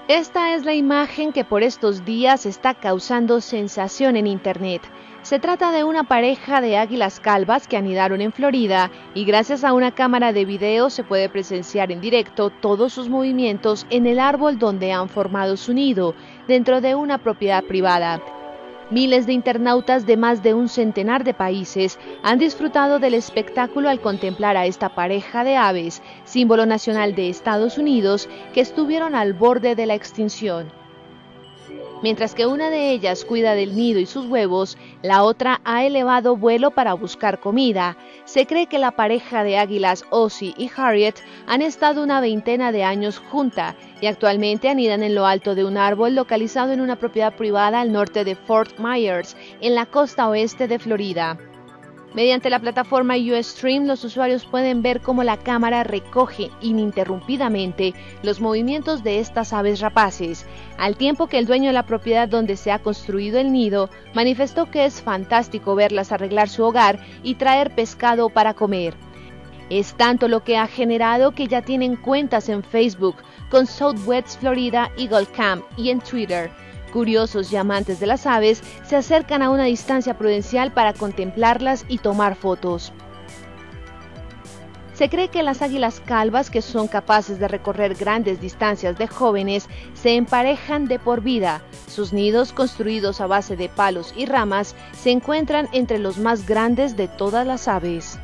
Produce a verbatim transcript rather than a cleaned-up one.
Esta es la imagen que por estos días está causando sensación en internet. Se trata de una pareja de águilas calvas que anidaron en Florida y gracias a una cámara de video se puede presenciar en directo todos sus movimientos en el árbol donde han formado su nido, dentro de una propiedad privada. Miles de internautas de más de un centenar de países han disfrutado del espectáculo al contemplar a esta pareja de aves, símbolo nacional de Estados Unidos, que estuvieron al borde de la extinción. Mientras que una de ellas cuida del nido y sus huevos, la otra ha elevado vuelo para buscar comida. Se cree que la pareja de águilas Ozzie y Harriet han estado una veintena de años junta y actualmente anidan en lo alto de un árbol localizado en una propiedad privada al norte de Fort Myers, en la costa oeste de Florida. Mediante la plataforma Ustream, los usuarios pueden ver cómo la cámara recoge ininterrumpidamente los movimientos de estas aves rapaces, al tiempo que el dueño de la propiedad donde se ha construido el nido manifestó que es fantástico verlas arreglar su hogar y traer pescado para comer. Es tanto lo que ha generado que ya tienen cuentas en Facebook con Southwest Florida Eagle Camp y en Twitter. Curiosos y amantes de las aves se acercan a una distancia prudencial para contemplarlas y tomar fotos. Se cree que las águilas calvas, que son capaces de recorrer grandes distancias de jóvenes, se emparejan de por vida. Sus nidos, construidos a base de palos y ramas, se encuentran entre los más grandes de todas las aves.